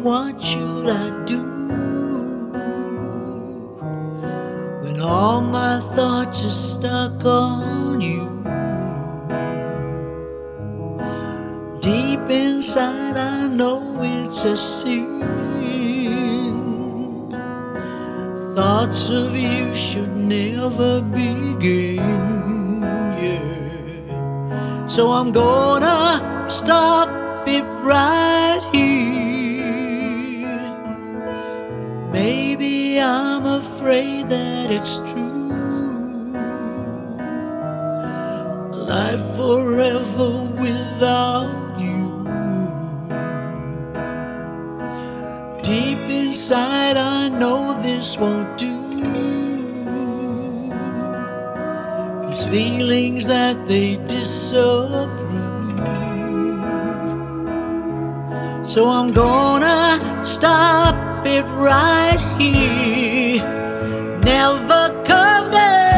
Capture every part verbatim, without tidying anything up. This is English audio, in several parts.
what should I do when all my thoughts are stuck on you? Deep inside I know it's a sin. Thoughts of you should never begin, yeah. So I'm gonna stop it right here. Maybe I'm afraid that it's true. Life forever without you. Deep inside I know this won't do. These feelings that they disapprove. So I'm gonna stop it right here. Never come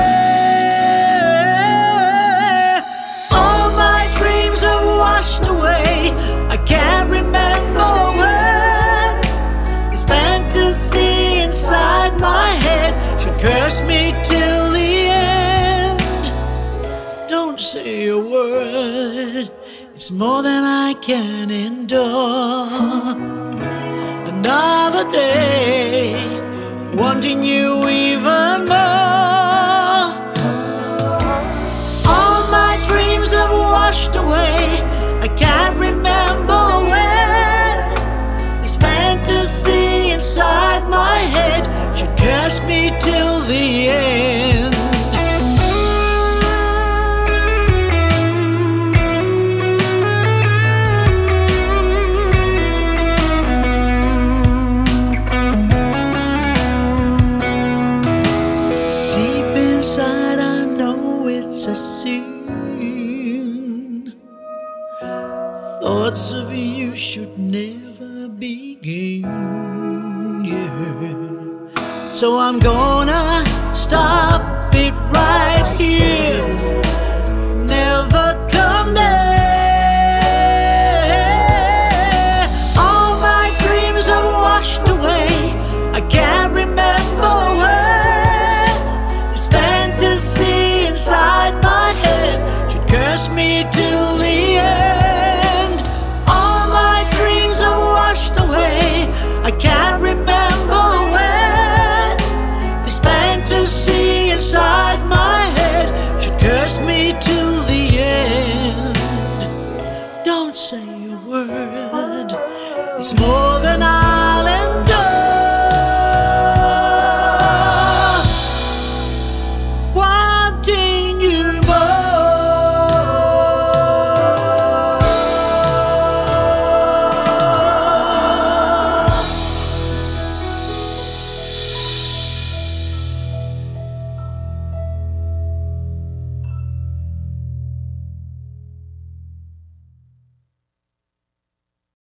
there. All my dreams have washed away. I can't remember when. This fantasy inside my head should curse me till the end. Don't say a word, it's more than I can endure. Another day, wanting you even more. All my dreams have washed away. I can't remember when. This fantasy inside my head should curse me till the end. A sin. Thoughts of you should never begin, yeah. So I'm gonna stop it right here. Never come there. All my dreams have washed away. I can't remember when. This fantasy inside my head should curse me till the end. All my dreams have washed away. I can't remember when. This fantasy inside my head should curse me till the end. Don't say a word, it's more